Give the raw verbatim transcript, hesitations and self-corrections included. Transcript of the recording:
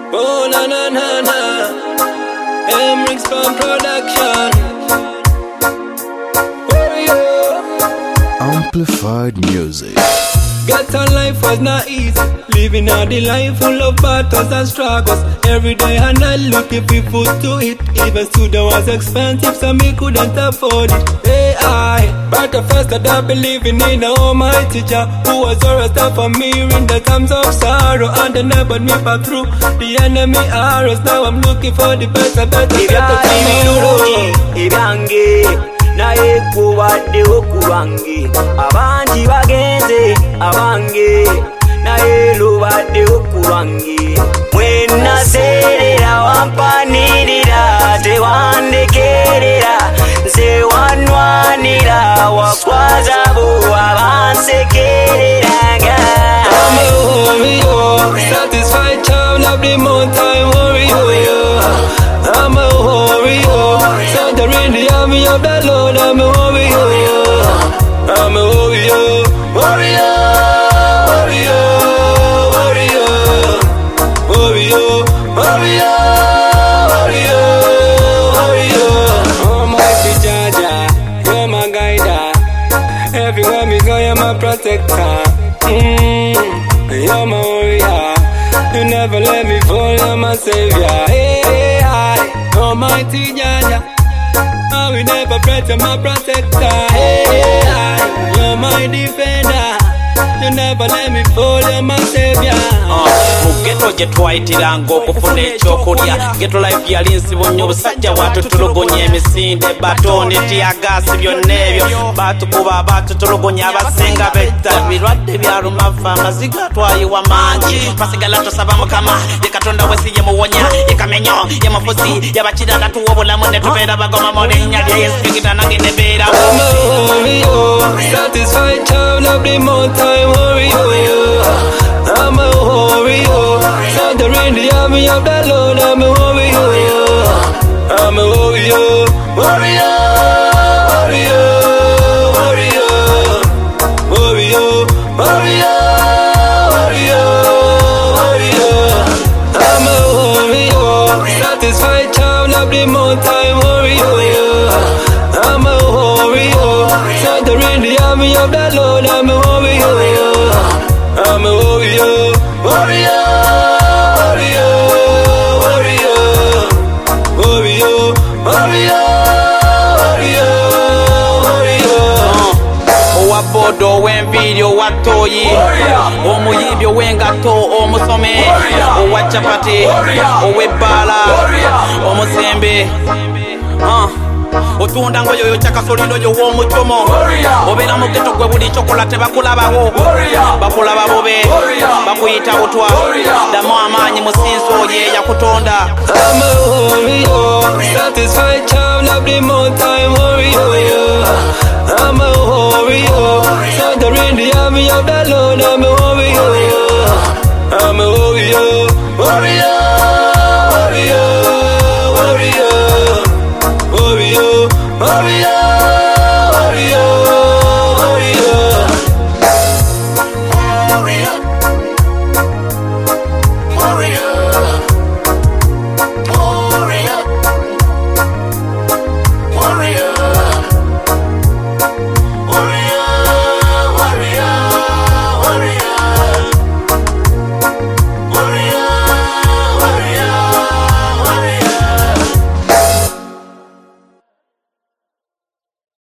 Oh na na na na, Emrix Pan Production. Amplified music. Get on life was not easy. Living out the life full of battles and struggles. Every day and I looking for food to eat. Even student was expensive, so me couldn't afford it. Hey, I, but the first that I believing in the Almighty Jah, who was always there for me in the times of sorrow, and they never me back through the enemy arrows. Now I'm looking for the better, better, better for me. Naye kubadde okubange abangi bagenze abange naye lubadde okubange mwena serera wampanirira tewandekerera nze wanwanira wakwaza bo abansekereranga I'm a warrior, satisfied child of the mountain warrior. I'm a warrior, soldier in the army of the Lord. I'm a warrior, I'm a warrior, warrior, warrior, warrior, warrior, warrior, warrior. Almighty Jaja, you're my guide. Everywhere me go, you're my protector. Mm, you're my warrior. You never let me fall, you're my savior. Hey, hey, I, Almighty Jaja, I will never pray to my protector. Hey, hey, I, you're my defender. You never let me fall, you're my savior. Mugeto gye twayitiranga okufuna ekyokulya geto life yali nsibo nnyo obusajja bwatutulugunya emisinde batoni tiyagasi byonna ebyo batukuba batutulugunya abasinga betta birwadde byalumafa amaziga twayiwa mangi basigala tosaba mukama ye katonda wesi ye muwonya ye kamenyo ye mufuzi yabakiranga tuwa obulamu ne tubeera bagoma mu linnya lye yesigita nange ne beera satisfied child of the mountain warrior. I'm a warrior, soldier in the army of the Lord. I'm a warrior, I'm a warrior, warrior, warrior, warrior, warrior, warrior, warrior. I'm a warrior, satisfied child of the mountain warrior. I'm a warrior, soldier in the army of the Lord. I'm a warrior, I'm a warrior, warrior, warrior, warrior, warrior, warrior, warrior. Owabodo w'enviiri owattoyi omuyimbi ow'engatto omusome owacapati ow'ebbaala omusembe otunda ngoyo yo chakasolino yo w'omucomo obeera mu ghetto gwe buli kyokola tebakulabawo bakulaba bobe bakuyita butwa ddamu amaanyi musinzi oyo yakutonda. I'm a warrior, satisfied child of the mountain warrior. I'm a warrior, soldier in the army of the Lord. I'm a warrior, I'm a warrior, warrior.